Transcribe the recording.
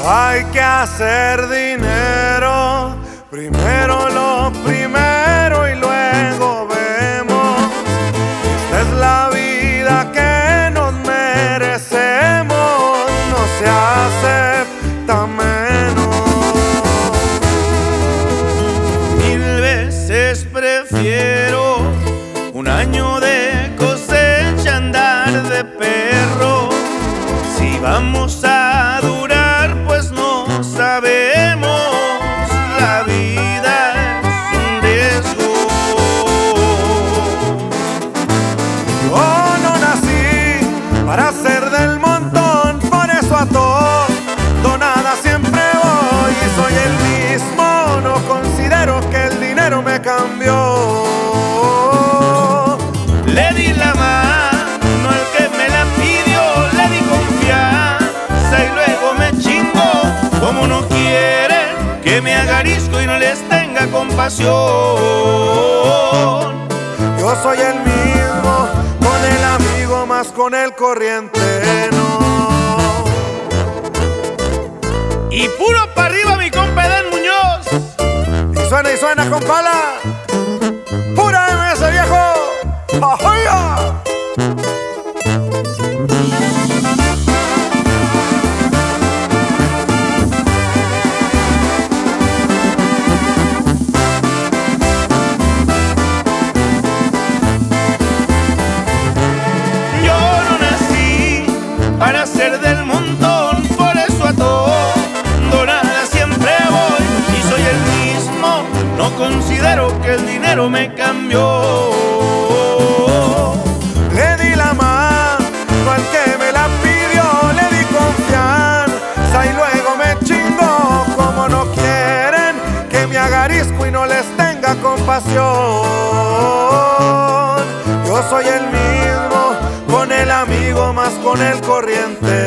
Hay que hacer dinero, primero lo primero y luego vemos. Esta es la vida que nos merecemos, no se acepta menos. Mil veces prefiero un año de cosecha, andar de perro. Si vamos a durar, pues no sabemos. La vida es un riesgo. Yo no nací para ser del montón, por eso a todo nada siempre voy. Y soy el mismo, no considero que el dinero me cambió. Le di la mano al que me la pidió, le di confianza y luego me chingó. Como no quieren que me haga arisco y no les tenga compasión. Yo soy el mismo, con el amigo más con el corriente no. Y puro para arriba mi compa Edén Muñoz. Y suena con pala. ¡Pura MS, viejo! ¡Ajoya! Yo no nací para ser del montón, por eso a todo nada siempre voy. Y soy el mismo, no considero que el dinero me cambió. Le di la mano al que me la pidió, le di confianza y luego me chingó. Como no quieren que me haga arisco y no les tenga compasión. Yo soy el mismo, con el amigo más con el corriente